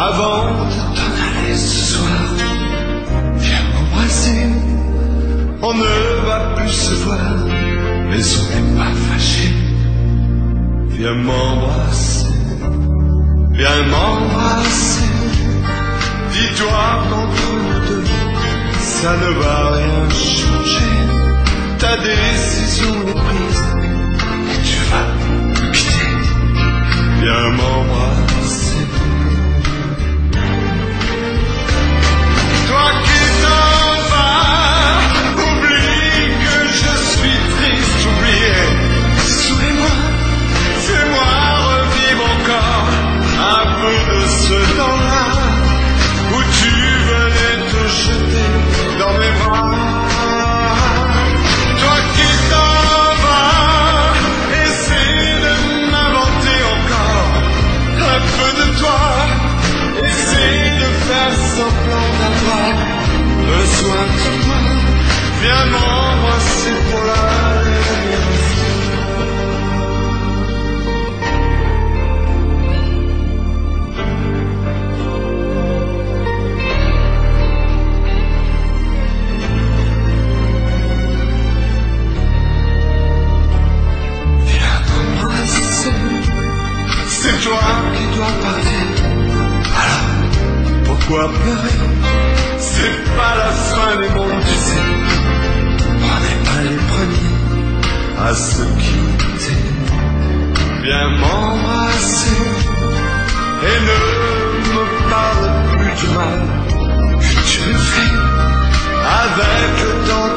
avant de t'en aller ce soir. Viens m'embrasser, on ne va plus se voir, mais on n'est pas fâché. Viens m'embrasser, viens m'embrasser. Dis-toi qu'entre nous deux, ça ne va rien changer. Ta décision est prise et tu vas me quitter. Viens m'embrasser. Toi qui t'en vas, oublie que je suis triste, oublié. Souris-moi, fais-moi revivre encore un peu de ce temps-là où tu venais te jeter dans mes bras. Toi qui t'en vas, essaie de m'inventer encore un peu de toi. Essaie de faire semblant d'avoir besoin de moi. Viens m'embrasser pour la dernière fois. C'est toi qui dois partir. Alors, pourquoi pleurer? C'est pas la fin du monde, tu sais. On n'est pas les premiers à se quitter. Viens m'embrasser et ne me parle plus du mal que tu me fais avec le temps